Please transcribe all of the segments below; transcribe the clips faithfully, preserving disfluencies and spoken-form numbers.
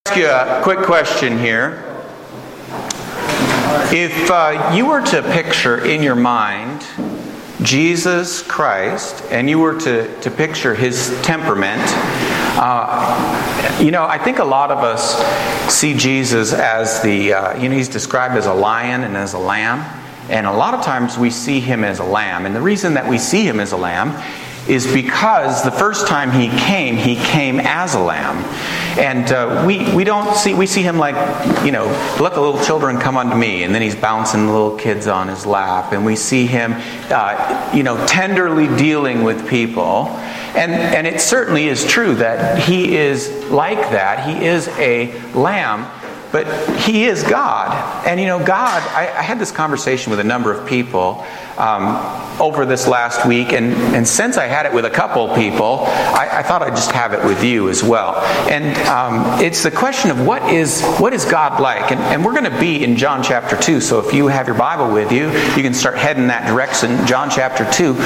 Ask you a quick question here. If uh, you were to picture in your mind Jesus Christ, and you were to, to picture his temperament, uh, you know, I think a lot of us see Jesus as the, uh, you know, he's described as a lion and as a lamb. And a lot of times we see him as a lamb. And the reason that we see him as a lamb is because the first time he came, he came as a lamb. And uh, we, we don't see, we see him like, you know, let the little children come unto me. And then he's bouncing the little kids on his lap. And we see him, uh, you know, tenderly dealing with people. And, and it certainly is true that he is like that. He is a lamb. But he is God. And you know, God, I, I had this conversation with a number of people um, over this last week. And, and since I had it with a couple people, I, I thought I'd just have it with you as well. And um, it's the question of what is what is God like? And, and we're going to be in John chapter two. So if you have your Bible with you, you can start heading that direction. John chapter two.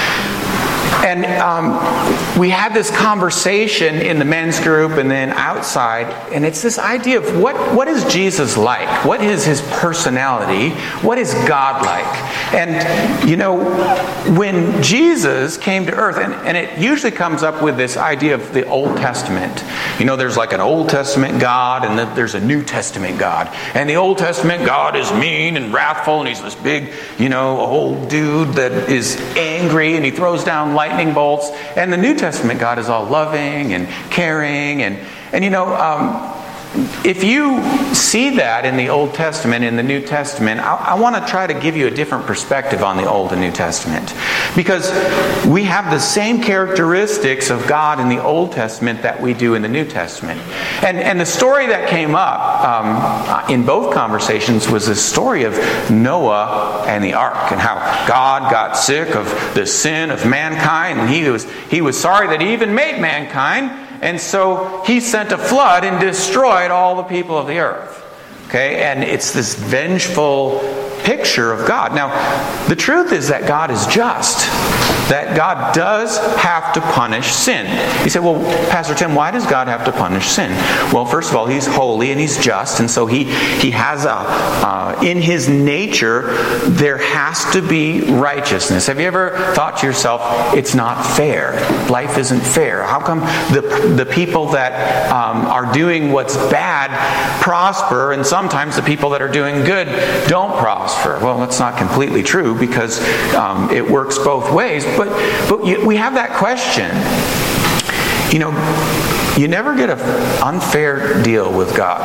And um, we had this conversation in the men's group and then outside, and it's this idea of what, what is Jesus like? What is his personality? What is God like? And, you know, when Jesus came to earth, and, and it usually comes up with this idea of the Old Testament. You know, there's like an Old Testament God, and then there's a New Testament God. And the Old Testament God is mean and wrathful, and he's this big, you know, old dude that is angry, and he throws down lightning bolts. And the New Testament God is all loving and caring. And, and you know, um, if you see that in the Old Testament, in the New Testament, I, I want to try to give you a different perspective on the Old and New Testament. Because we have the same characteristics of God in the Old Testament that we do in the New Testament. And, and the story that came up um, in both conversations was the story of Noah and the ark, and how God got sick of the sin of mankind, and he was, he was sorry that he even made mankind. And so he sent a flood and destroyed all the people of the earth. Okay? And it's this vengeful picture of God. Now, the truth is that God is just. That God does have to punish sin. You say, well, Pastor Tim, why does God have to punish sin? Well, first of all, he's holy and he's just. And so he, he has a, uh, in his nature, there has to be righteousness. Have you ever thought to yourself, it's not fair. Life isn't fair. How come the, the people that um, are doing what's bad prosper, and sometimes the people that are doing good don't prosper? Well, that's not completely true, because um, it works both ways. But, but you, we have that question. You know, you never get an unfair deal with God.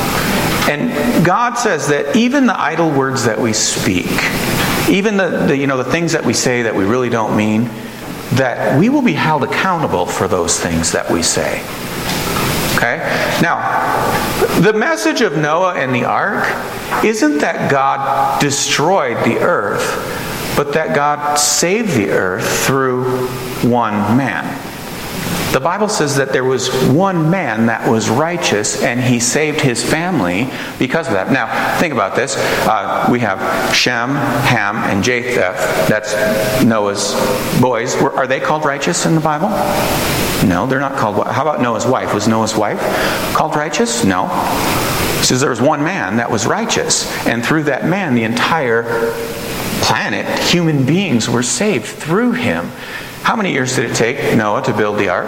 And God says that even the idle words that we speak, even the, the you know the things that we say that we really don't mean, that we will be held accountable for those things that we say. Okay? Now, the message of Noah and the ark isn't that God destroyed the earth, but that God saved the earth through one man. The Bible says that there was one man that was righteous, and he saved his family because of that. Now, think about this. Uh, we have Shem, Ham, and Japheth. That's Noah's boys. Are they called righteous in the Bible? No, they're not called. How about Noah's wife? Was Noah's wife called righteous? No. It says there was one man that was righteous, and through that man, the entire planet, human beings were saved through him. How many years did it take Noah to build the ark?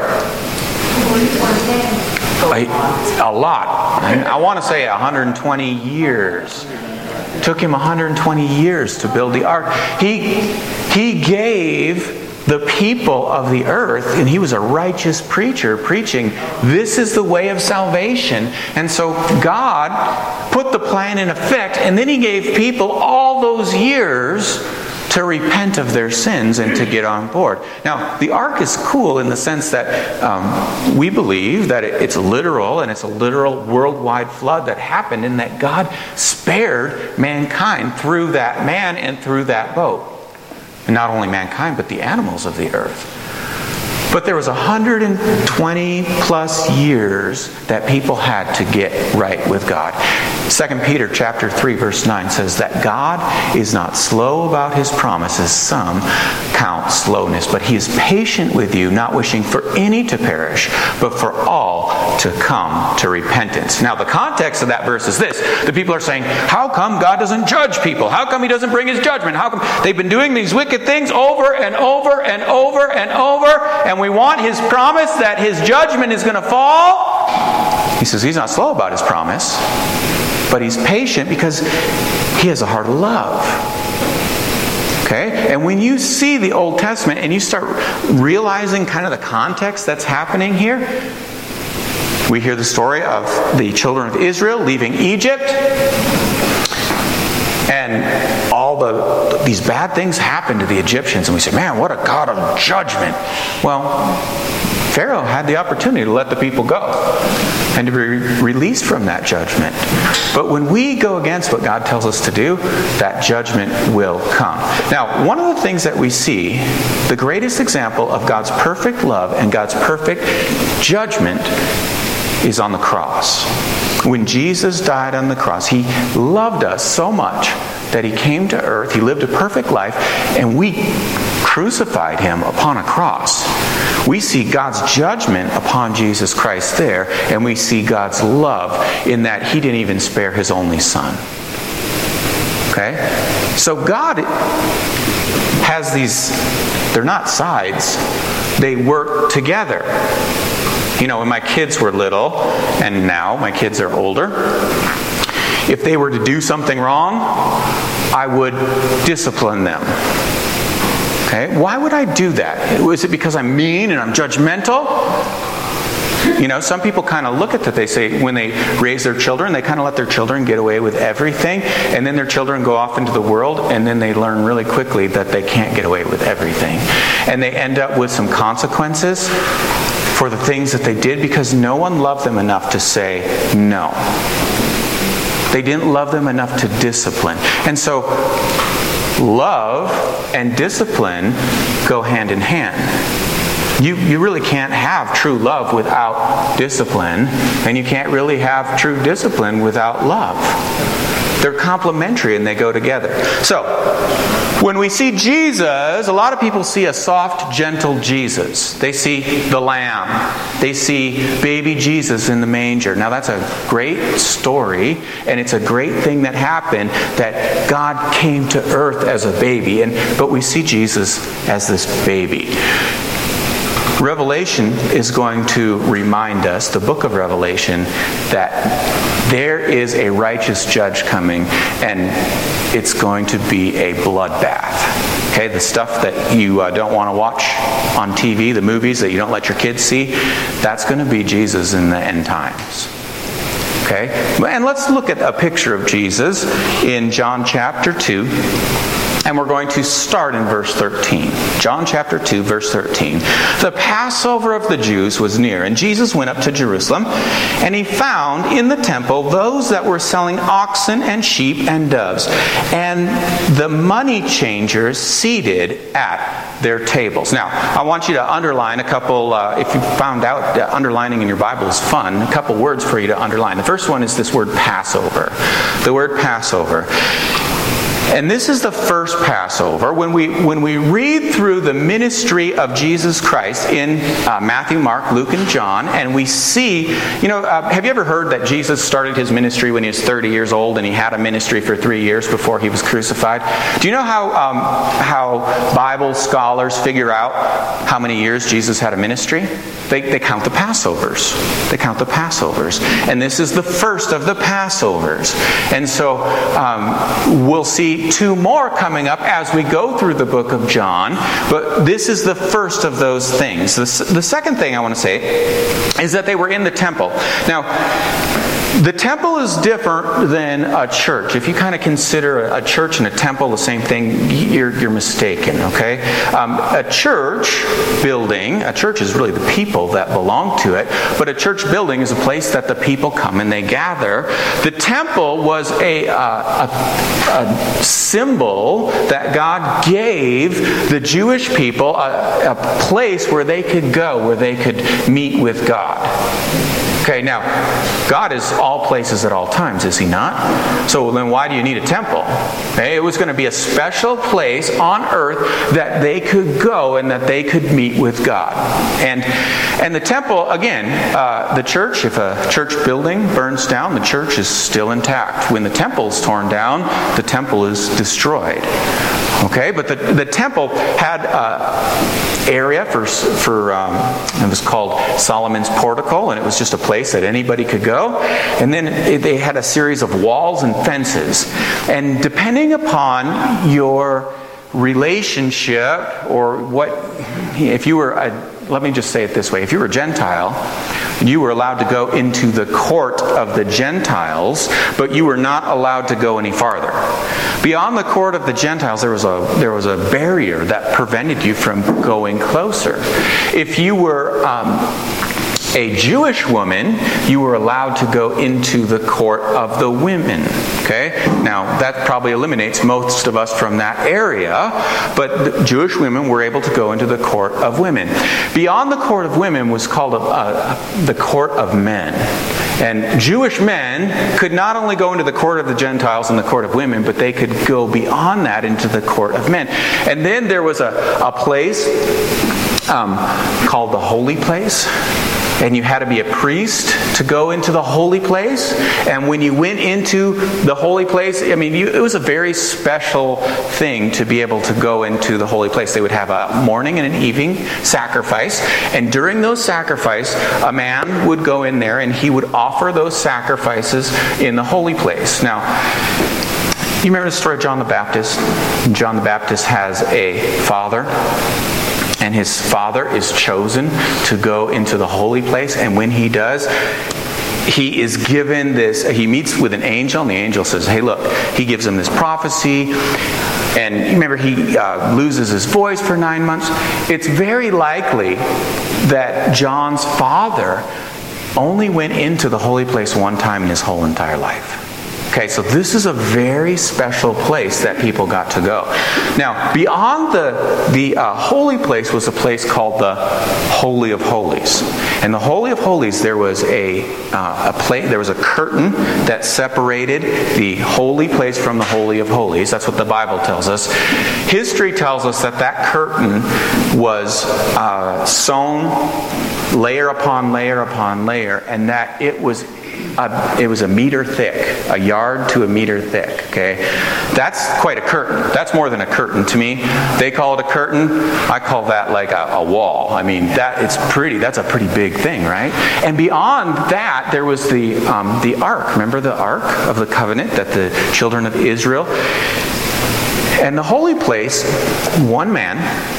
A, a lot. I want to say one hundred twenty years. It took him one hundred twenty years to build the ark. He, he gave the people of the earth, and he was a righteous preacher preaching, this is the way of salvation. And so God put the plan in effect, and then he gave people all those years to repent of their sins and to get on board. Now, the ark is cool in the sense that um, we believe that it, it's literal, and it's a literal worldwide flood that happened, and that God spared mankind through that man and through that boat. And not only mankind, but the animals of the earth. But there was one hundred twenty plus years that people had to get right with God. Second Peter chapter three, verse nine says that God is not slow about his promises, some count slowness, but he is patient with you, not wishing for any to perish, but for all to come to repentance. Now, the context of that verse is this. The people are saying, how come God doesn't judge people? How come he doesn't bring his judgment? How come they've been doing these wicked things over and over and over and over, and we want his promise that his judgment is going to fall? He says he's not slow about his promise, but he's patient because he has a heart of love. Okay? And when you see the Old Testament and you start realizing kind of the context that's happening here, we hear the story of the children of Israel leaving Egypt, and all the these bad things happen to the Egyptians, and we say, man, what a God of judgment. Well, Pharaoh had the opportunity to let the people go and to be released from that judgment. But when we go against what God tells us to do, that judgment will come. Now, one of the things that we see, the greatest example of God's perfect love and God's perfect judgment is on the cross. When Jesus died on the cross, he loved us so much that he came to earth, he lived a perfect life, and we crucified him upon a cross. We see God's judgment upon Jesus Christ there, and we see God's love in that he didn't even spare his only son. Okay? So God has these, they're not sides, they work together. You know, when my kids were little, and now my kids are older, if they were to do something wrong, I would discipline them. Okay? Why would I do that? Is it because I'm mean and I'm judgmental? You know, some people kind of look at that. They say when they raise their children, they kind of let their children get away with everything. And then their children go off into the world, and then they learn really quickly that they can't get away with everything. And they end up with some consequences for the things that they did because no one loved them enough to say no. They didn't love them enough to discipline. And so love and discipline go hand in hand. You, you really can't have true love without discipline, and you can't really have true discipline without love. They're complementary and they go together. So, when we see Jesus, a lot of people see a soft, gentle Jesus. They see the lamb. They see baby Jesus in the manger. Now that's a great story, and it's a great thing that happened, that God came to earth as a baby. And but we see Jesus as this baby. Revelation is going to remind us, the book of Revelation, that there is a righteous judge coming, and it's going to be a bloodbath. Okay, the stuff that you uh, don't want to watch on T V, the movies that you don't let your kids see, that's going to be Jesus in the end times. Okay, and let's look at a picture of Jesus in John chapter two. And we're going to start in verse thirteen. John chapter two, verse thirteen. The Passover of the Jews was near, and Jesus went up to Jerusalem, and he found in the temple those that were selling oxen and sheep and doves, and the money changers seated at their tables. Now, I want you to underline a couple, uh, if you found out that underlining in your Bible is fun, a couple words for you to underline. The first one is this word Passover. The word Passover. And this is the first Passover. When we when we read through the ministry of Jesus Christ in uh, Matthew, Mark, Luke, and John, and we see, you know, uh, have you ever heard that Jesus started his ministry when he was thirty years old, and he had a ministry for three years before he was crucified? Do you know how um, how Bible scholars figure out how many years Jesus had a ministry? They, they count the Passovers. They count the Passovers. And this is the first of the Passovers. And so um, we'll see two more coming up as we go through the book of John. But this is the first of those things. The, the second thing I want to say is that they were in the temple. Now, the temple is different than a church. If you kind of consider a church and a temple the same thing, you're, you're mistaken, okay? Um, a church building, a church is really the people that belong to it, but a church building is a place that the people come and they gather. The temple was a, uh, a, a symbol that God gave the Jewish people, a, a place where they could go, where they could meet with God. Okay, now, God is all places at all times, is He not? So then why do you need a temple? Okay, it was going to be a special place on earth that they could go and that they could meet with God. And and the temple, again, uh, the church, if a church building burns down, the church is still intact. When the temple is torn down, the temple is destroyed. Okay, but the, the temple had an area for, for um, it was called Solomon's Portico, and it was just a place that anybody could go. And then it, they had a series of walls and fences. And depending upon your relationship or what, if you were a, let me just say it this way, if you were a Gentile, you were allowed to go into the court of the Gentiles, but you were not allowed to go any farther. Beyond the court of the Gentiles, there was a there was a barrier that prevented you from going closer. If you were um, a Jewish woman, you were allowed to go into the court of the women. Okay? Now, that probably eliminates most of us from that area, but the Jewish women were able to go into the court of women. Beyond the court of women was called a, a, the court of men. And Jewish men could not only go into the court of the Gentiles and the court of women, but they could go beyond that into the court of men. And then there was a, a place um, called the holy place. And you had to be a priest to go into the holy place. And when you went into the holy place, I mean, you, it was a very special thing to be able to go into the holy place. They would have a morning and an evening sacrifice. And during those sacrifices, a man would go in there and he would offer those sacrifices in the holy place. Now, you remember the story of John the Baptist? John the Baptist has a father. And his father is chosen to go into the holy place. And when he does, he is given this, he meets with an angel, and the angel says, hey, look, he gives him this prophecy. And remember, he uh, loses his voice for nine months. It's very likely that John's father only went into the holy place one time in his whole entire life. Okay, so this is a very special place that people got to go. Now, beyond the the uh, holy place was a place called the Holy of Holies. And the Holy of Holies, there was a uh, a place, there was a curtain that separated the holy place from the Holy of Holies. That's what the Bible tells us. History tells us that that curtain was uh, sewn layer upon layer upon layer, and that it was Uh, it was a meter thick, a yard to a meter thick. Okay, that's quite a curtain. That's more than a curtain to me. They call it a curtain. I call that like a, a wall. I mean, that it's pretty. That's a pretty big thing, right? And beyond that, there was the um, the ark. Remember the ark of the covenant that the children of Israel. And the holy place, one man,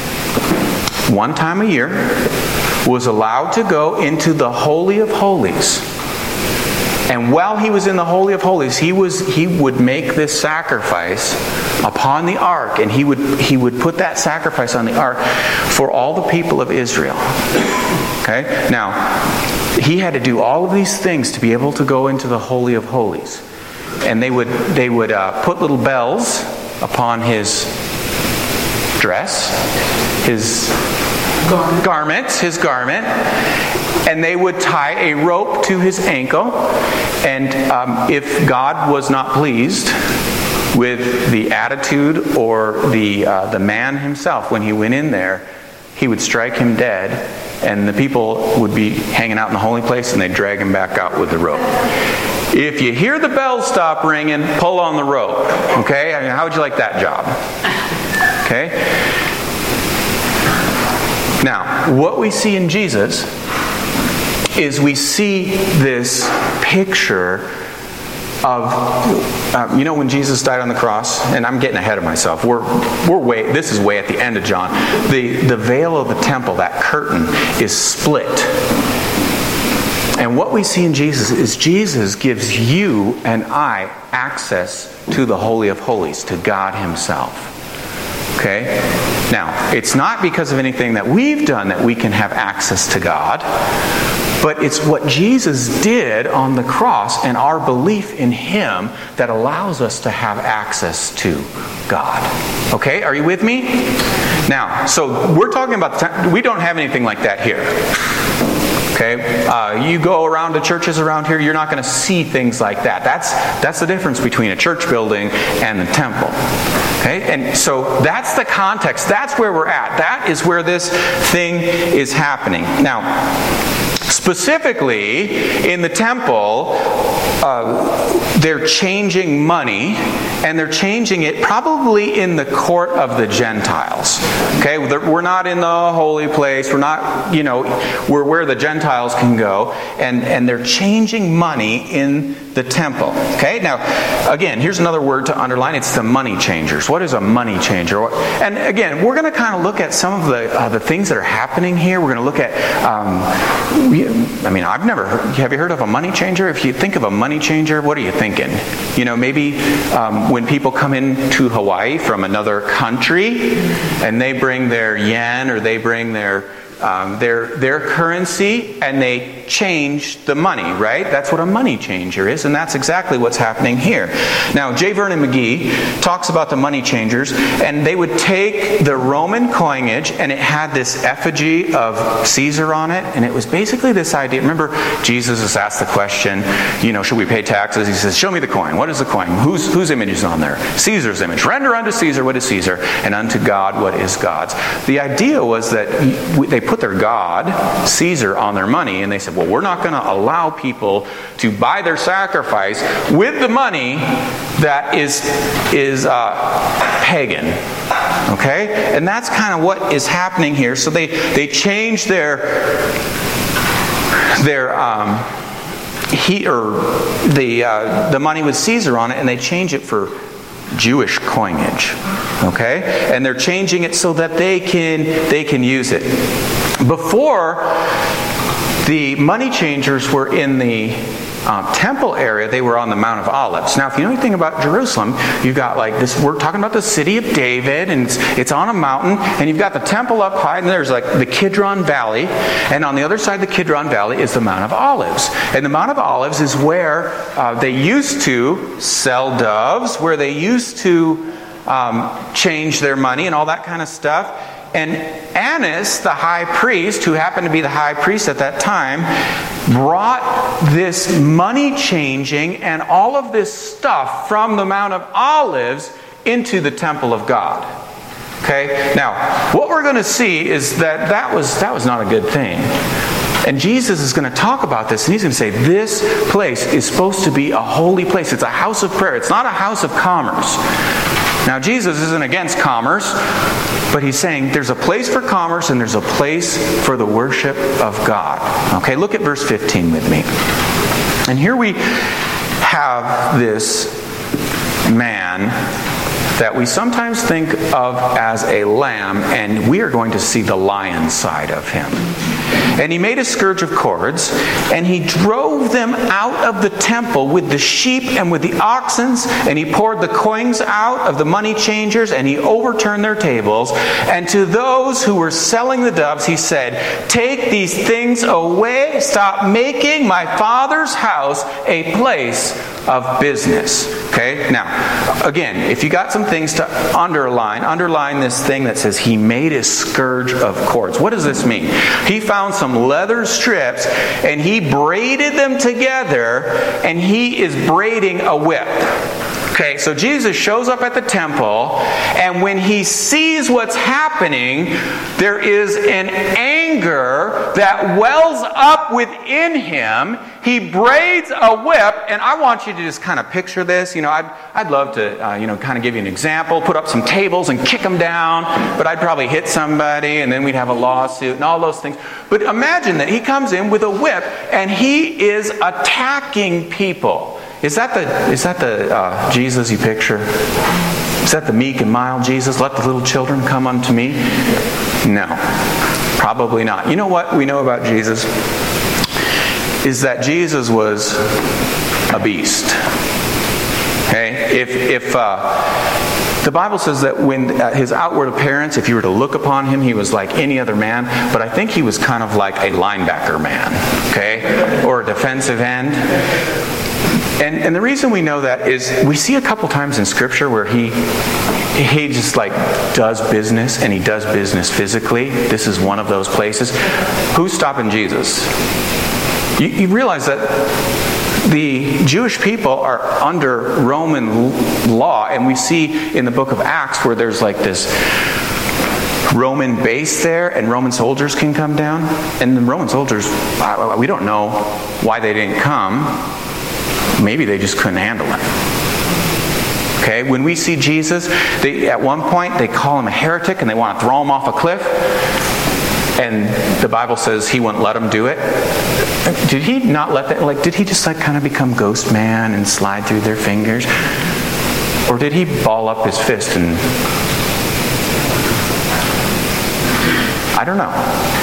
one time a year, was allowed to go into the Holy of Holies. And while he was in the Holy of Holies, he was he would make this sacrifice upon the ark, and he would he would put that sacrifice on the ark for all the people of Israel. Okay? Now, he had to do all of these things to be able to go into the Holy of Holies. And they would they would uh, put little bells upon his dress, his garment. garment, his garment. And they would tie a rope to his ankle. And um, if God was not pleased with the attitude or the uh, the man himself when he went in there, he would strike him dead. And the people would be hanging out in the holy place, and they'd drag him back out with the rope. If you hear the bells stop ringing, pull on the rope. Okay? I mean, how would you like that job? Okay? Now, what we see in Jesus is we see this picture of, uh, you know, when Jesus died on the cross, and I'm getting ahead of myself. We're we're way. This is way at the end of John. The the veil of the temple, that curtain, is split. And what we see in Jesus is Jesus gives you and I access to the Holy of Holies, to God Himself. Okay? Now, it's not because of anything that we've done that we can have access to God, but it's what Jesus did on the cross and our belief in Him that allows us to have access to God. Okay? Are you with me? Now, so we're talking about, the time, we don't have anything like that here. Okay, uh, you go around to churches around here, you're not going to see things like that. That's that's the difference between a church building and the temple. Okay, and so that's the context. That's where we're at. That is where this thing is happening. Now, specifically in the temple, uh, they're changing money, and they're changing it probably in the court of the Gentiles. Okay, we're not in the holy place. We're not, you know, we're where the Gentiles can go, and and they're changing money in the temple. Okay, now again, here's another word to underline. It's the money changers. What is a money changer? And again, we're going to kind of look at some of the uh, the things that are happening here. We're going to look at. Um, we, I mean, I've never heard. Have you heard of a money changer? If you think of a money changer, what are you thinking? You know, maybe um, when people come into Hawaii from another country, and they bring their yen or they bring their Um, their their currency, and they change the money, right? That's what a money changer is, and that's exactly what's happening here. Now, J. Vernon McGee talks about the money changers, and they would take the Roman coinage, and it had this effigy of Caesar on it, and it was basically this idea. Remember, Jesus has asked the question, you know, should we pay taxes? He says, show me the coin. What is the coin? Whose, whose image is on there? Caesar's image. Render unto Caesar what is Caesar, and unto God what is God's. The idea was that they put their God, Caesar, on their money, and they said, well, we're not going to allow people to buy their sacrifice with the money that is is uh, pagan. Okay? And that's kind of what is happening here. So they, they change their their um, he or the uh, the money with Caesar on it, and they change it for Jewish coinage. Okay? And they're changing it so that they can they can use it. Before, the money changers were in the uh, temple area. They were on the Mount of Olives. Now, if you know anything about Jerusalem, you've got like this, we're talking about the city of David, and it's, it's on a mountain, and you've got the temple up high, and there's like the Kidron Valley, and on the other side of the Kidron Valley is the Mount of Olives. And the Mount of Olives is where uh, they used to sell doves, where they used to um, change their money and all that kind of stuff. And Annas, the high priest, who happened to be the high priest at that time, brought this money changing and all of this stuff from the Mount of Olives into the temple of God. Okay? Now, what we're going to see is that that was, that was not a good thing. And Jesus is going to talk about this, and he's going to say, this place is supposed to be a holy place. It's a house of prayer. It's not a house of commerce. Now, Jesus isn't against commerce, but he's saying there's a place for commerce and there's a place for the worship of God. Okay, look at verse fifteen with me. And here we have this man that we sometimes think of as a lamb, and we are going to see the lion side of him. And he made a scourge of cords, and he drove them out of the temple with the sheep and with the oxen, and he poured the coins out of the money changers, and he overturned their tables. And to those who were selling the doves, he said, take these things away, stop making my Father's house a place of business. Okay? Now, again, if you got some things to underline, underline this thing that says he made a scourge of cords. What does this mean? He found some leather strips and he braided them together, and he is braiding a whip. Okay, so Jesus shows up at the temple, and when he sees what's happening, there is an anger that wells up within him. He braids a whip, and I want you to just kind of picture this. You know, I'd, I'd love to, uh, you know, kind of give you an example, put up some tables and kick them down, but I'd probably hit somebody, and then we'd have a lawsuit and all those things. But imagine that he comes in with a whip, and he is attacking people. Is that the is that the uh, Jesus you picture? Is that the meek and mild Jesus? Let the little children come unto me? No, probably not. You know what we know about Jesus? Is that Jesus was a beast. Okay? If if uh, the Bible says that when uh, his outward appearance, if you were to look upon him, he was like any other man, but I think he was kind of like a linebacker man, okay, or a defensive end. And, and the reason we know that is we see a couple times in Scripture where he he just like does business, and he does business physically. This is one of those places. Who's stopping Jesus? You, you realize that the Jewish people are under Roman law, and we see in the book of Acts where there's like this Roman base there, and Roman soldiers can come down. And the Roman soldiers, we don't know why they didn't come. Maybe they just couldn't handle it. Okay, when we see Jesus, they, at one point they call him a heretic and they want to throw him off a cliff. And the Bible says he wouldn't let them do it. Did he not let that? Like, did he just like kind of become ghost man and slide through their fingers? Or did he ball up his fist and... I don't know.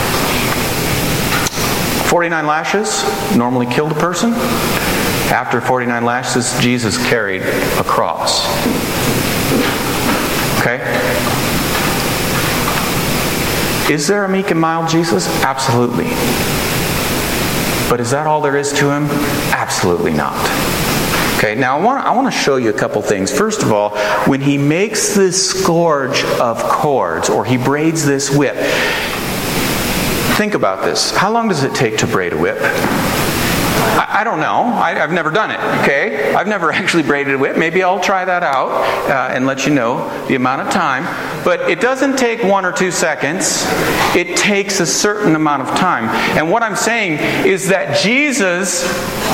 forty-nine lashes normally killed a person. After forty-nine lashes, Jesus carried a cross. Okay? Is there a meek and mild Jesus? Absolutely. But is that all there is to him? Absolutely not. Okay, now I want, I want to show you a couple things. First of all, when he makes this scourge of cords, or he braids this whip, think about this. How long does it take to braid a whip? I, I don't know. I, I've never done it, okay? I've never actually braided a whip. Maybe I'll try that out uh, and let you know the amount of time. But it doesn't take one or two seconds. It takes a certain amount of time. And what I'm saying is that Jesus...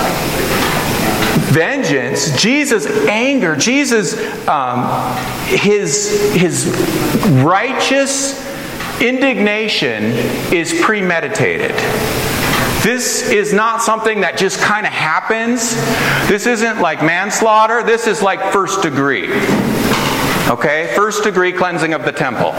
vengeance, Jesus' anger, Jesus' um, his his righteous indignation is premeditated. This is not something that just kind of happens. This isn't like manslaughter. This is like first degree. Okay? First degree cleansing of the temple.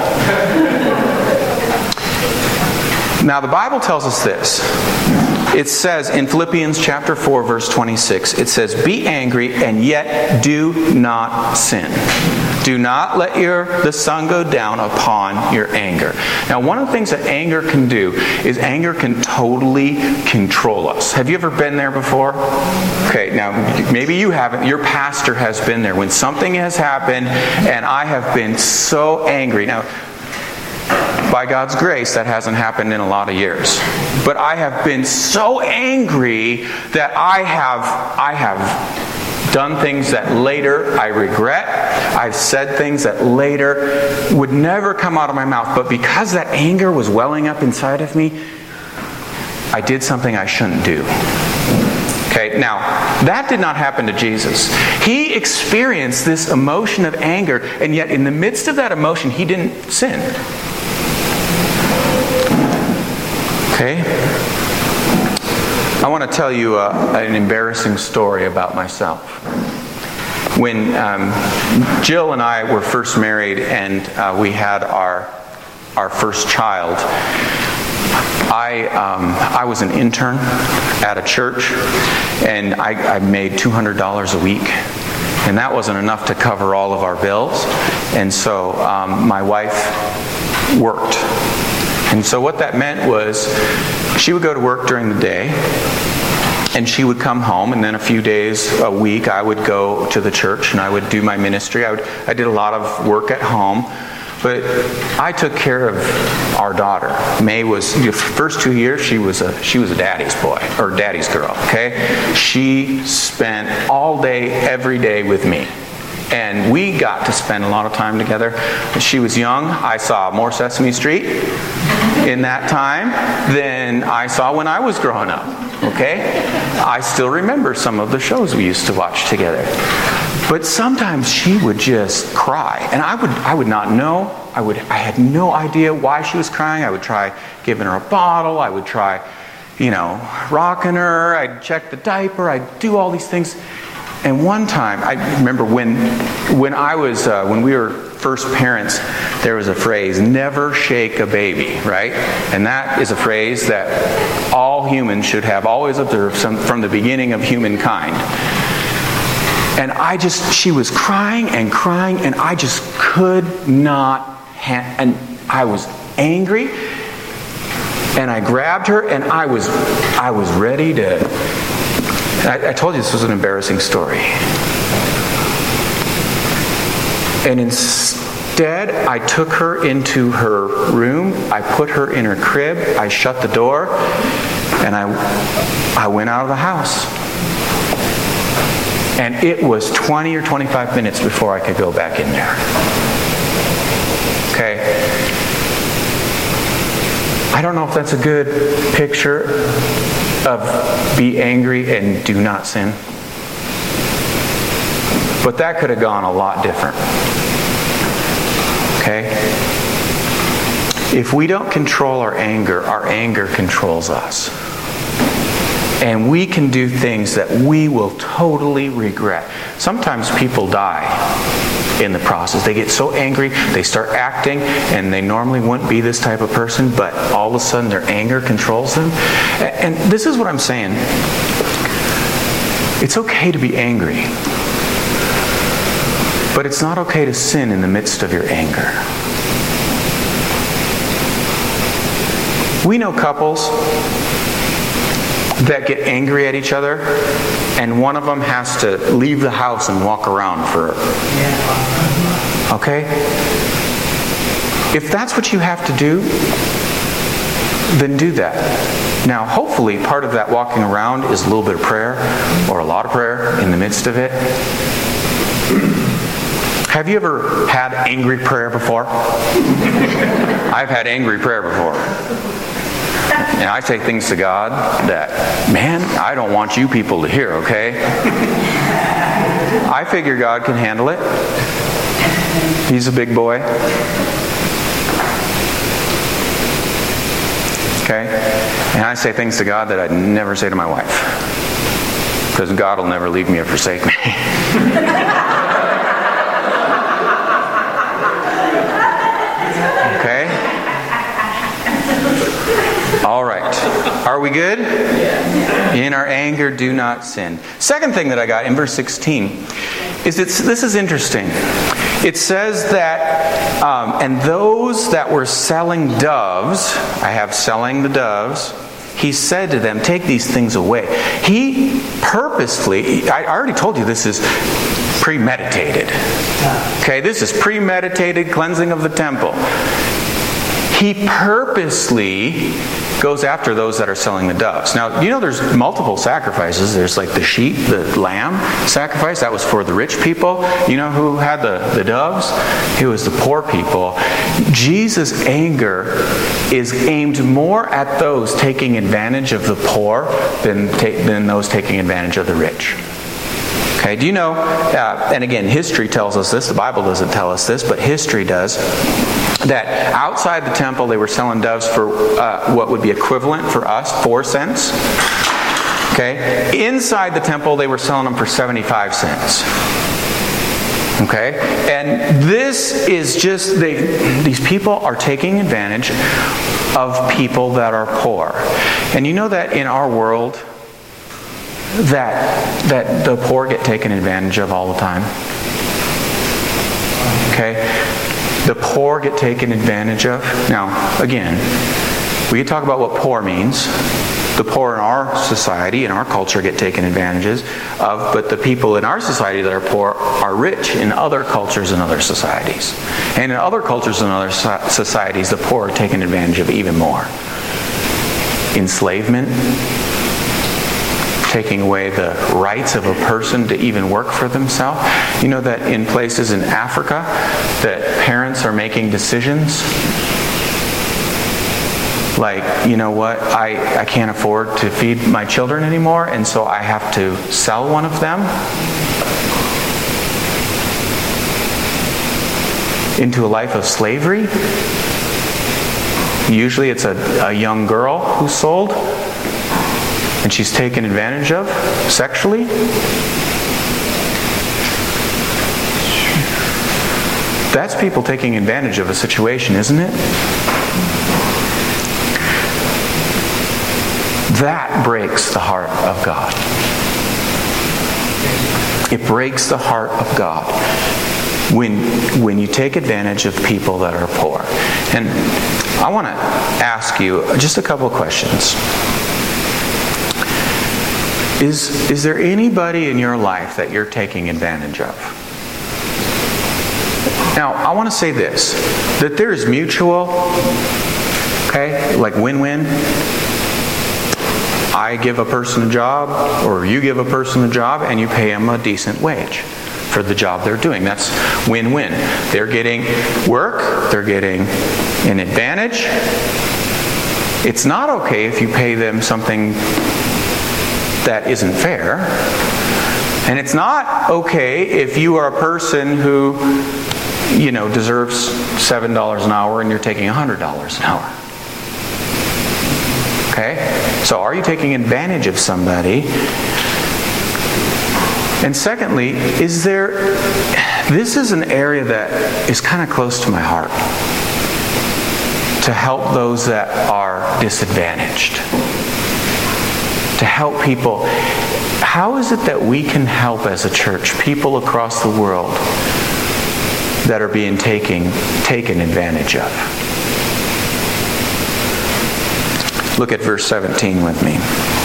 Now the Bible tells us this. It says in Philippians chapter four, verse twenty-six, it says, "Be angry and yet do not sin. Do not let your the sun go down upon your anger." Now, one of the things that anger can do is anger can totally control us. Have you ever been there before? Okay, now maybe you haven't. Your pastor has been there. When something has happened and I have been so angry. Now, by God's grace, that hasn't happened in a lot of years. But I have been so angry that I have I have done things that later I regret. I've said things that later would never come out of my mouth. But because that anger was welling up inside of me, I did something I shouldn't do. Okay, now, that did not happen to Jesus. He experienced this emotion of anger, and yet in the midst of that emotion, he didn't sin. Okay? I want to tell you uh, an embarrassing story about myself. When um, Jill and I were first married and uh, we had our our first child, I um, I was an intern at a church, and I, I made two hundred dollars a week. And that wasn't enough to cover all of our bills. And so um, my wife worked. And so what that meant was she would go to work during the day, and she would come home, and then a few days a week I would go to the church and I would do my ministry. I would I did a lot of work at home, but I took care of our daughter. May was the first two years she was a she was a daddy's boy or daddy's girl. Okay, she spent all day every day with me. And we got to spend a lot of time together. She was young. I saw more Sesame Street in that time than I saw when I was growing up. Okay? I still remember some of the shows we used to watch together. But sometimes she would just cry. And I would I would not know. I would I had no idea why she was crying. I would try giving her a bottle. I would try, you know, rocking her. I'd check the diaper. I'd do all these things. And one time, I remember when when I was uh, when we were first parents, there was a phrase, "Never shake a baby," right? And that is a phrase that all humans should have always observed some, from the beginning of humankind. And I just, she was crying and crying, and I just could not, ha- and I was angry, and I grabbed her, and I was, I was ready to. I, I told you this was an embarrassing story. And in, Instead, I took her into her room, I put her in her crib, I shut the door, and I, I went out of the house. And it was twenty or twenty-five minutes before I could go back in there. Okay? I don't know if that's a good picture of be angry and do not sin. But that could have gone a lot different. Okay? If we don't control our anger, our anger controls us. And we can do things that we will totally regret. Sometimes people die in the process. They get so angry, they start acting, and they normally wouldn't be this type of person, but all of a sudden their anger controls them. And this is what I'm saying. It's okay to be angry. But it's not okay to sin in the midst of your anger. We know couples that get angry at each other, and one of them has to leave the house and walk around for... Okay? If that's what you have to do, then do that. Now, hopefully, part of that walking around is a little bit of prayer, or a lot of prayer in the midst of it. Have you ever had angry prayer before? I've had angry prayer before. And I say things to God that, man, I don't want you people to hear, okay? I figure God can handle it. He's a big boy. Okay? And I say things to God that I'd never say to my wife. Because God will never leave me or forsake me. Okay? All right. Are we good? In our anger, do not sin. Second thing that I got in verse sixteen is it's, this is interesting. It says that, um, and those that were selling doves, I have selling the doves, he said to them, take these things away. He purposely, I already told you this is premeditated. Okay, this is premeditated cleansing of the temple. He purposely goes after those that are selling the doves. Now, you know there's multiple sacrifices. There's like the sheep, the lamb sacrifice. That was for the rich people. You know who had the, the doves? It was the poor people. Jesus' anger is aimed more at those taking advantage of the poor than, ta- than those taking advantage of the rich. Okay, do you know, uh, and again, history tells us this, the Bible doesn't tell us this, but history does, that outside the temple they were selling doves for uh, what would be equivalent for us, four cents. Okay, inside the temple they were selling them for seventy-five cents. Okay, and this is just, they, these people are taking advantage of people that are poor. And you know that in our world, that that the poor get taken advantage of all the time. Okay? The poor get taken advantage of. Now, again, we can talk about what poor means. The poor in our society, in our culture, get taken advantages of, but the people in our society that are poor are rich in other cultures and other societies. And in other cultures and other societies, the poor are taken advantage of even more. Enslavement, taking away the rights of a person to even work for themselves. You know that in places in Africa that parents are making decisions like, you know what, I, I can't afford to feed my children anymore, and so I have to sell one of them into a life of slavery. Usually it's a, a young girl who's sold, and she's taken advantage of sexually. That's people taking advantage of a situation, isn't it? That breaks the heart of God. It breaks the heart of God when, when you take advantage of people that are poor. And I want to ask you just a couple of questions. Is, is there anybody in your life that you're taking advantage of? Now, I want to say this, that there is mutual, okay, like win-win. I give a person a job, or you give a person a job, and you pay them a decent wage for the job they're doing. That's win-win. They're getting work, they're getting an advantage. It's not okay if you pay them something that isn't fair. And it's not okay if you are a person who, you know, deserves seven dollars an hour and you're taking one hundred dollars an hour. Okay? So are you taking advantage of somebody? And secondly, is there, this is an area that is kind of close to my heart. To help those that are disadvantaged. To help people. How is it that we can help as a church people across the world that are being taken, taken advantage of? Look at verse seventeen with me.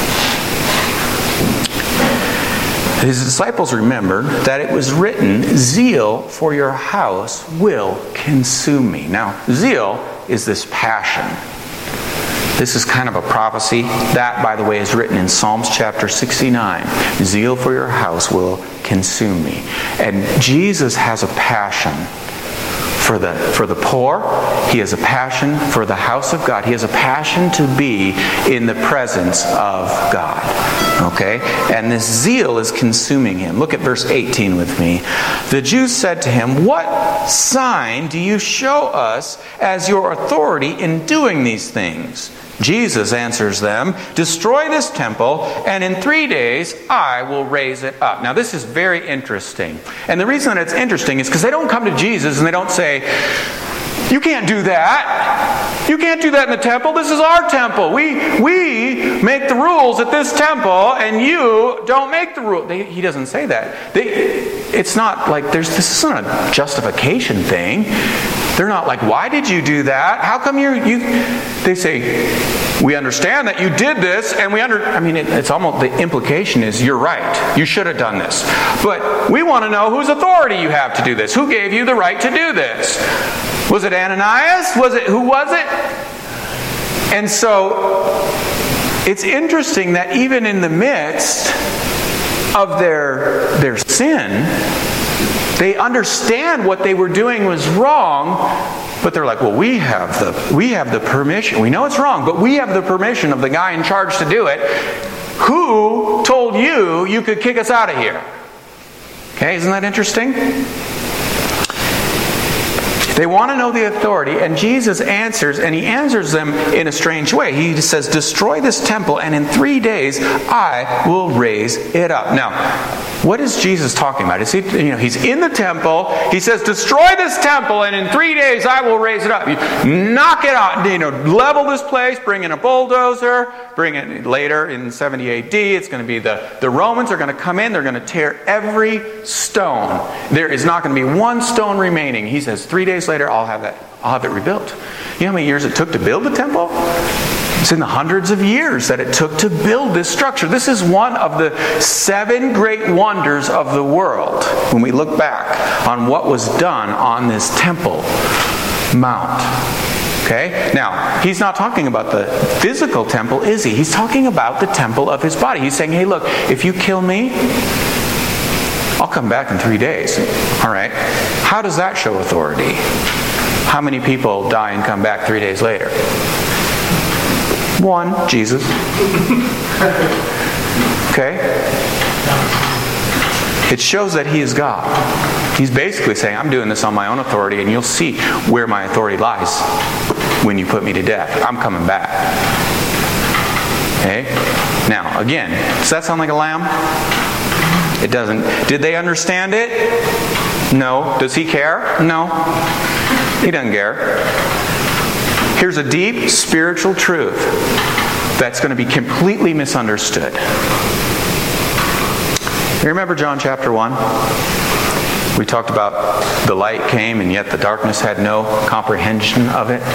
His disciples remembered that it was written, "Zeal for your house will consume me." Now, zeal is this passion. This is kind of a prophecy. That, by the way, is written in Psalms chapter sixty-nine. Zeal for your house will consume me. And Jesus has a passion for the, for the poor. He has a passion for the house of God. He has a passion to be in the presence of God. Okay? And this zeal is consuming him. Look at verse eighteen with me. The Jews said to him, "What sign do you show us as your authority in doing these things?" Jesus answers them, "Destroy this temple, and in three days I will raise it up." Now this is very interesting. And the reason that it's interesting is because they don't come to Jesus and they don't say, "You can't do that. You can't do that in the temple. This is our temple. We we make the rules at this temple, and you don't make the rules." He doesn't say that. They, it's not like there's this isn't a justification thing. They're not like, "Why did you do that? How come you you?" They say, "We understand that you did this, and we under." I mean, it, it's almost the implication is you're right. You should have done this, but we want to know whose authority you have to do this. Who gave you the right to do this? Was it Ananias? Was it who was it? And so it's interesting that even in the midst of their their sin, they understand what they were doing was wrong, but they're like, "Well, we have the we have the permission. We know it's wrong, but we have the permission of the guy in charge to do it. Who told you you could kick us out of here?" Okay, isn't that interesting? They want to know the authority, and Jesus answers, and he answers them in a strange way. He says, "Destroy this temple, and in three days I will raise it up." Now, what is Jesus talking about? Is he, you know, he's in the temple. He says, "Destroy this temple, and in three days I will raise it up." You knock it out, you know, level this place, bring in a bulldozer, bring it later in seventy A D. It's going to be the, the Romans are going to come in. They're going to tear every stone. There is not going to be one stone remaining. He says, three days later, I'll have that. I'll have it rebuilt. You know how many years it took to build the temple? It's in the hundreds of years that it took to build this structure. This is one of the seven great wonders of the world when we look back on what was done on this Temple Mount. Okay? Now, he's not talking about the physical temple, is he? He's talking about the temple of his body. He's saying, "Hey, look, if you kill me, I'll come back in three days. All right. How does that show authority? How many people die and come back three days later? One, Jesus. Okay? It shows that he is God. He's basically saying, "I'm doing this on my own authority, and you'll see where my authority lies when you put me to death. I'm coming back." Okay? Now, again, does that sound like a lamb? It doesn't. Did they understand it? No. Does he care? No. He doesn't care. Here's a deep spiritual truth that's going to be completely misunderstood. You remember John chapter one? We talked about the light came and yet the darkness had no comprehension of it.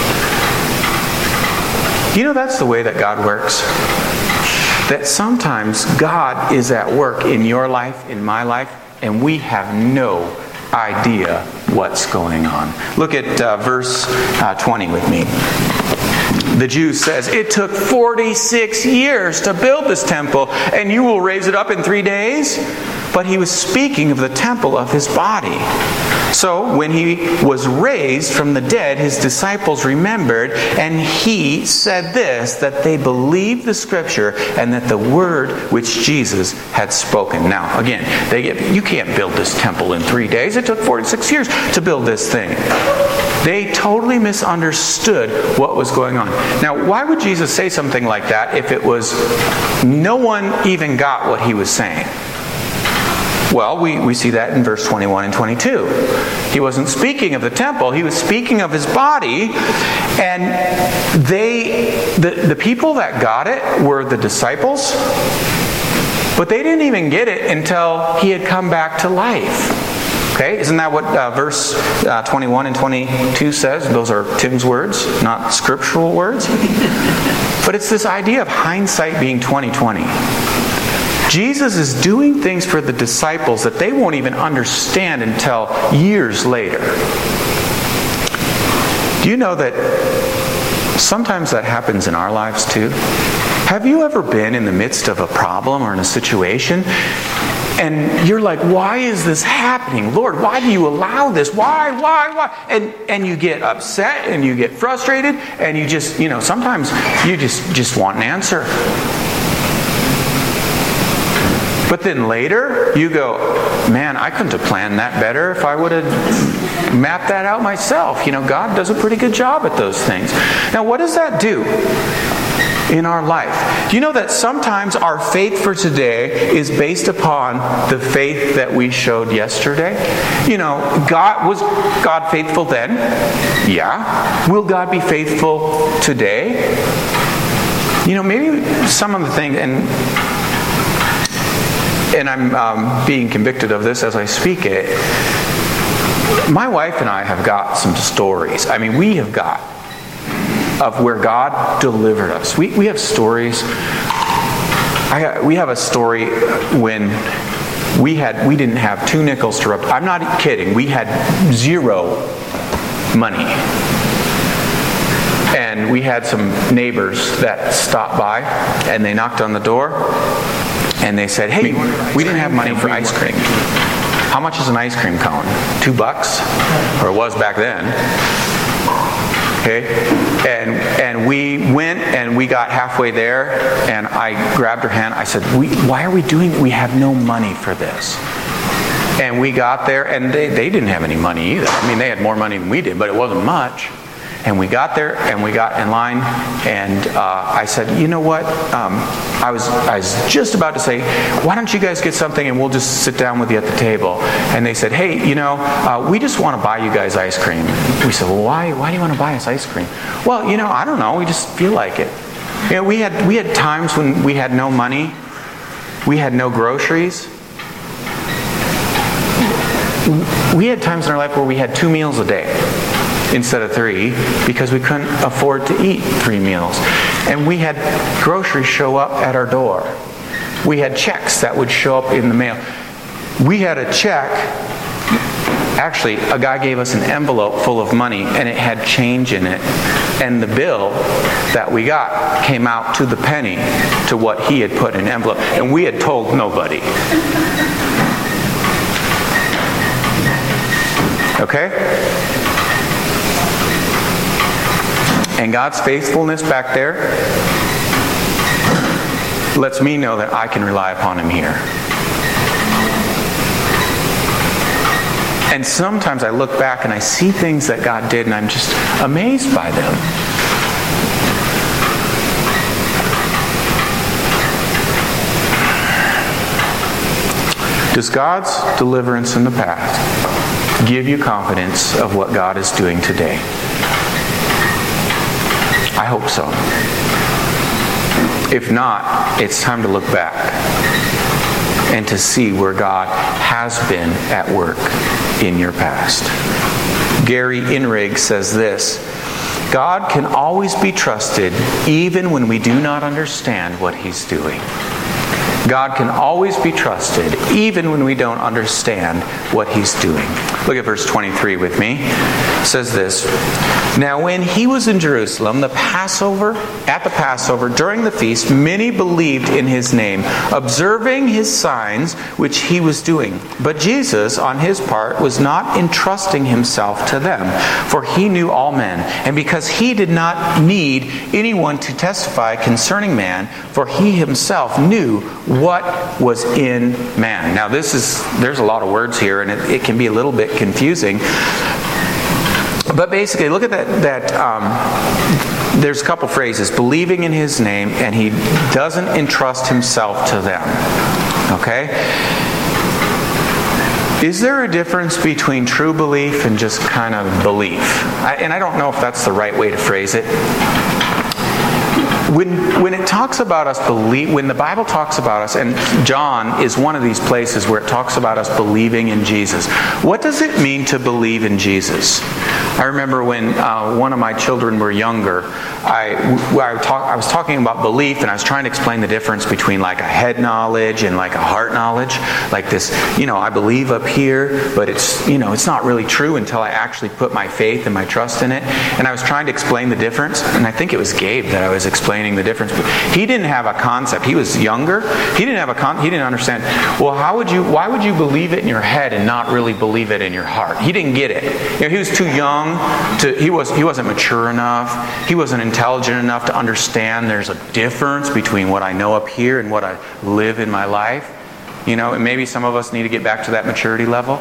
You know, that's the way that God works. That sometimes God is at work in your life, in my life, and we have no idea what's going on. Look at uh, verse uh, twenty with me. The Jew says, it took forty-six years to build this temple, and you will raise it up in three days? But he was speaking of the temple of his body. So when he was raised from the dead, his disciples remembered, and he said this, that they believed the Scripture and that the word which Jesus had spoken. Now, again, they get, you can't build this temple in three days. It took forty-six years to build this thing. They totally misunderstood what was going on. Now, why would Jesus say something like that if it was no one even got what he was saying? Well, we, we see that in verse twenty-one and twenty-two. He wasn't speaking of the temple. He was speaking of his body. And they, the, the people that got it were the disciples. But they didn't even get it until he had come back to life. Okay, isn't that what uh, verse uh, twenty-one and twenty-two says? Those are Tim's words, not scriptural words. But it's this idea of hindsight being twenty twenty. Jesus is doing things for the disciples that they won't even understand until years later. Do you know that sometimes that happens in our lives too? Have you ever been in the midst of a problem or in a situation and you're like, why is this happening? Lord, why do you allow this? Why, why, why? And and you get upset and you get frustrated and you just, you know, sometimes you just, just want an answer. But then later, you go, man, I couldn't have planned that better if I would have mapped that out myself. You know, God does a pretty good job at those things. Now, what does that do in our life? Do you know that sometimes our faith for today is based upon the faith that we showed yesterday? You know, God was God faithful then? Yeah. Will God be faithful today? You know, maybe some of the things, and and I'm um, being convicted of this as I speak it. My wife and I have got some stories. I mean, we have got of where God delivered us. We we have stories. I we have a story when we had we didn't have two nickels to rub. I'm not kidding. We had zero money, and we had some neighbors that stopped by, and they knocked on the door, and they said, "Hey, we didn't have money for ice cream. How much is an ice cream cone? Two bucks, or it was back then." Okay, and and we went and we got halfway there, and I grabbed her hand. I said, "We, why are we doing? We have no money for this." And we got there, and they, they didn't have any money either. I mean, they had more money than we did, but it wasn't much. And we got there, and we got in line, and uh, I said, "You know what? Um, I was I was just about to say, why don't you guys get something, and we'll just sit down with you at the table?" And they said, "Hey, you know, uh, we just want to buy you guys ice cream." We said, "Well, why? Why do you want to buy us ice cream?" "Well, you know, I don't know. We just feel like it." You know, we had we had times when we had no money, we had no groceries. We had times in our life where we had two meals a day instead of three, because we couldn't afford to eat three meals. And we had groceries show up at our door. We had checks that would show up in the mail. We had a check. Actually, a guy gave us an envelope full of money, and it had change in it. And the bill that we got came out to the penny to what he had put in an envelope. And we had told nobody. Okay? And God's faithfulness back there lets me know that I can rely upon Him here. And sometimes I look back and I see things that God did, and I'm just amazed by them. Does God's deliverance in the past give you confidence of what God is doing today? I hope so. If not, it's time to look back and to see where God has been at work in your past. Gary Inrig says this: God can always be trusted even when we do not understand what He's doing. God can always be trusted, even when we don't understand what He's doing. Look at verse twenty-three with me. It says this, "Now when He was in Jerusalem, the Passover, at the Passover, during the feast, many believed in His name, observing His signs which He was doing. But Jesus, on His part, was not entrusting Himself to them, for He knew all men, and because He did not need anyone to testify concerning man, for He Himself knew what was in man." Now this is, there's a lot of words here, and it, it can be a little bit confusing. But basically, look at that, that um, there's a couple phrases. Believing in His name, and He doesn't entrust Himself to them. Okay? Is there a difference between true belief and just kind of belief? I, and I don't know if that's the right way to phrase it. When when it talks about us believe, when the Bible talks about us, and John is one of these places where it talks about us believing in Jesus. What does it mean to believe in Jesus? I remember when uh, one of my children were younger, I, I, talk, I was talking about belief, and I was trying to explain the difference between like a head knowledge and like a heart knowledge. Like this, you know, I believe up here, but it's, you know, it's not really true until I actually put my faith and my trust in it. And I was trying to explain the difference, and I think it was Gabe that I was explaining the difference. But he didn't have a concept. He was younger. He didn't have a con. He didn't understand. Well, how would you? Why would you believe it in your head and not really believe it in your heart? He didn't get it. You know, he was too young to. He was. He wasn't mature enough. He wasn't intelligent enough to understand. There's a difference between what I know up here and what I live in my life. You know, and maybe some of us need to get back to that maturity level.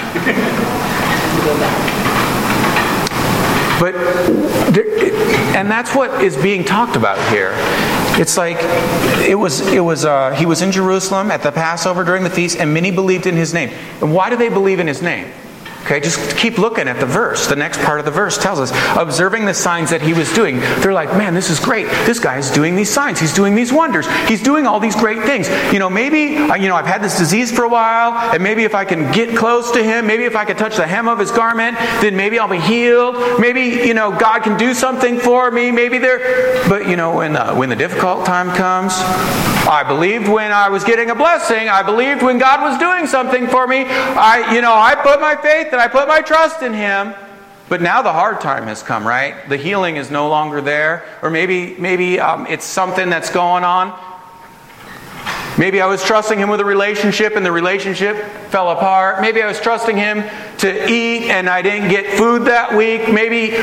But, and that's what is being talked about here. It's like, it was, it was. Uh, he was in Jerusalem at the Passover during the feast, and many believed in His name. And why do they believe in His name? Okay, just keep looking at the verse. The next part of the verse tells us, observing the signs that He was doing. They're like, man, this is great. This guy is doing these signs. He's doing these wonders. He's doing all these great things. You know, maybe, you know, I've had this disease for a while, and maybe if I can get close to Him, maybe if I can touch the hem of His garment, then maybe I'll be healed. Maybe, you know, God can do something for me. Maybe there, but you know, when the, when the difficult time comes, I believed when I was getting a blessing. I believed when God was doing something for me. I, you know, I put my faith and I put my trust in Him. But now the hard time has come, right? The healing is no longer there. Or maybe maybe um, it's something that's going on. Maybe I was trusting Him with a relationship and the relationship fell apart. Maybe I was trusting Him to eat and I didn't get food that week. Maybe...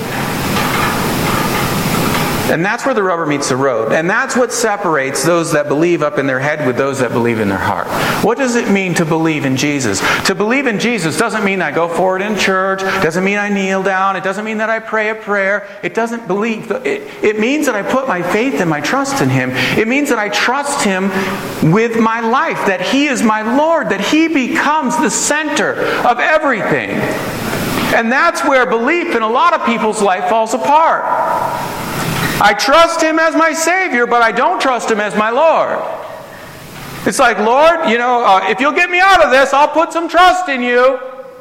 And that's where the rubber meets the road. And that's what separates those that believe up in their head with those that believe in their heart. What does it mean to believe in Jesus? To believe in Jesus doesn't mean I go forward in church. Doesn't mean I kneel down. It doesn't mean that I pray a prayer. It doesn't believe. It, it means that I put my faith and my trust in Him. It means that I trust Him with my life. That He is my Lord. That He becomes the center of everything. And that's where belief in a lot of people's life falls apart. I trust Him as my Savior, but I don't trust Him as my Lord. It's like, Lord, you know, uh, if you'll get me out of this, I'll put some trust in You.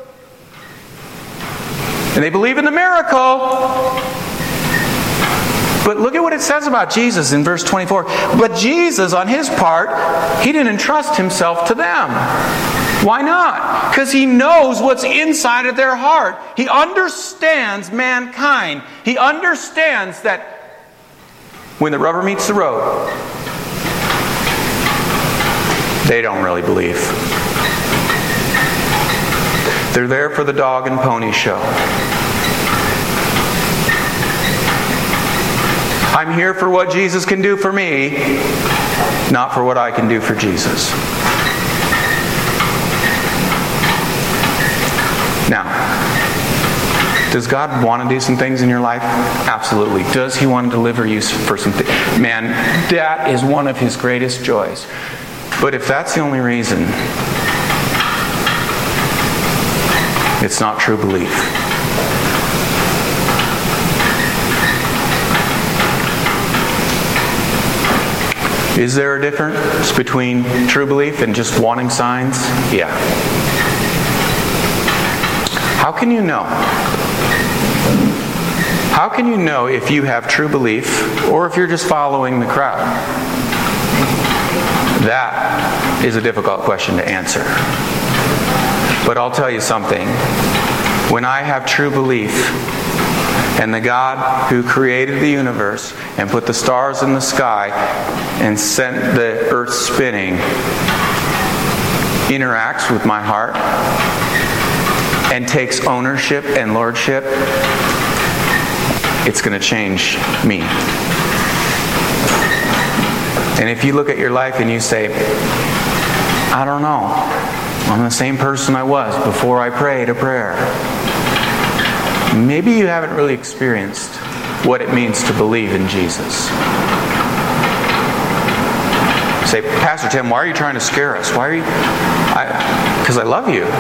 And they believe in the miracle. But look at what it says about Jesus in verse twenty-four. But Jesus, on His part, He didn't entrust Himself to them. Why not? Because He knows what's inside of their heart. He understands mankind. He understands that when the rubber meets the road, they don't really believe. They're there for the dog and pony show. I'm here for what Jesus can do for me, not for what I can do for Jesus. Now, does God want to do some things in your life? Absolutely. Does He want to deliver you for some things? Man, that is one of His greatest joys. But if that's the only reason, it's not true belief. Is there a difference between true belief and just wanting signs? Yeah. How can you know? How can you know if you have true belief or if you're just following the crowd? That is a difficult question to answer. But I'll tell you something. When I have true belief in the God who created the universe and put the stars in the sky and sent the earth spinning, interacts with my heart and takes ownership and lordship, it's going to change me. And if you look at your life and you say, I don't know, I'm the same person I was before I prayed a prayer, maybe you haven't really experienced what it means to believe in Jesus. Say, Pastor Tim, why are you trying to scare us? Why are you? Because I, I love you.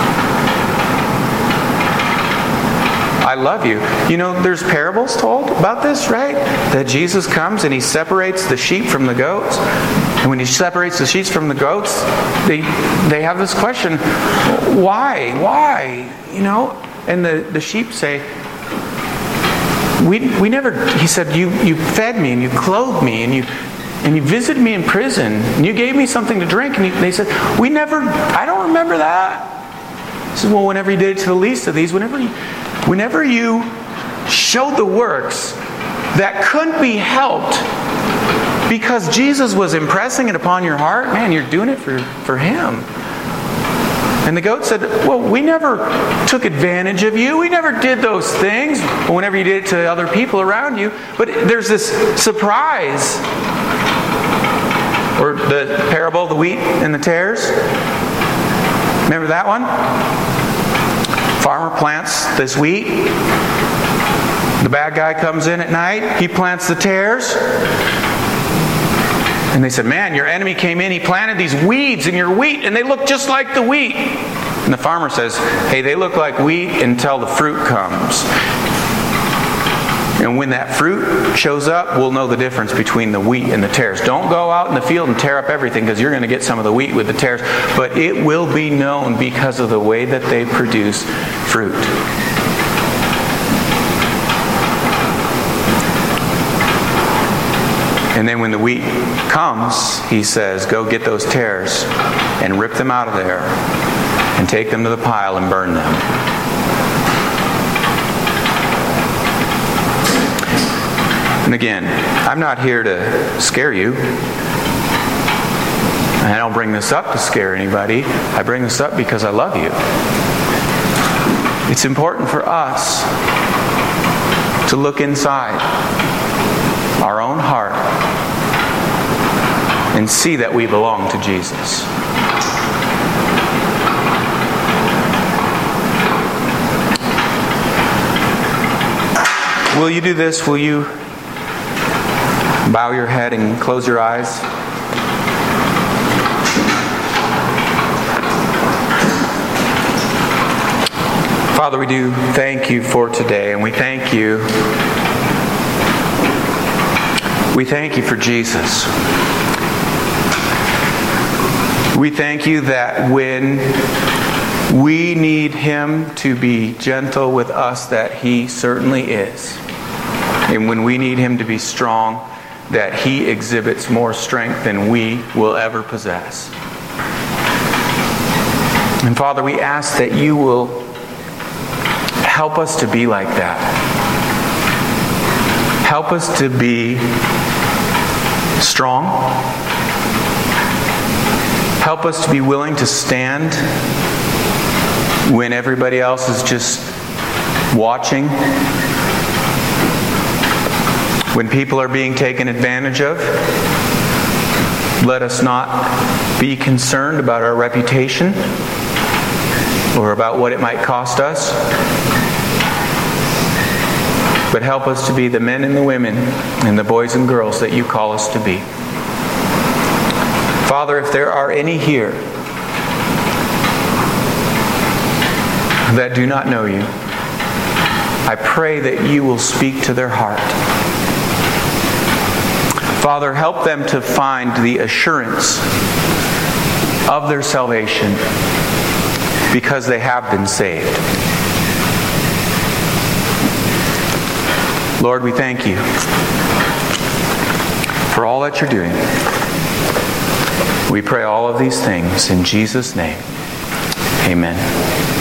I love you. You know, there's parables told about this, right? That Jesus comes and He separates the sheep from the goats. And when He separates the sheep from the goats, they they have this question, why? Why? You know? And the, the sheep say, we we never, He said, you, you fed me and you clothed me and you and you visited me in prison and you gave me something to drink. And he, they said, we never, I don't remember that. He said, well, whenever you did it to the least of these, whenever you, whenever you showed the works that couldn't be helped because Jesus was impressing it upon your heart, man, you're doing it for, for Him. And the goat said, well, we never took advantage of you. We never did those things whenever you did it to other people around you. But there's this surprise. Or the parable of the wheat and the tares. Remember that one? Farmer plants this wheat. The bad guy comes in at night. He plants the tares. And they said, man, your enemy came in, he planted these weeds in your wheat, and they look just like the wheat. And the farmer says, hey, they look like wheat until the fruit comes. And when that fruit shows up, we'll know the difference between the wheat and the tares. Don't go out in the field and tear up everything, because you're going to get some of the wheat with the tares. But it will be known because of the way that they produce fruit. And then when the wheat comes, He says, go get those tares and rip them out of there and take them to the pile and burn them. And again, I'm not here to scare you. And I don't bring this up to scare anybody. I bring this up because I love you. It's important for us to look inside our own heart and see that we belong to Jesus. Will you do this? Will you bow your head and close your eyes? Father, we do thank You for today, and we thank You We thank You for Jesus. We thank You that when we need Him to be gentle with us, that He certainly is. And when we need Him to be strong, that He exhibits more strength than we will ever possess. And Father, we ask that You will help us to be like that. Help us to be strong. Help us to be willing to stand when everybody else is just watching. When people are being taken advantage of. Let us not be concerned about our reputation or about what it might cost us. But help us to be the men and the women and the boys and girls that You call us to be. Father, if there are any here that do not know You, I pray that You will speak to their heart. Father, help them to find the assurance of their salvation because they have been saved. Lord, we thank You for all that You're doing. We pray all of these things in Jesus' name. Amen.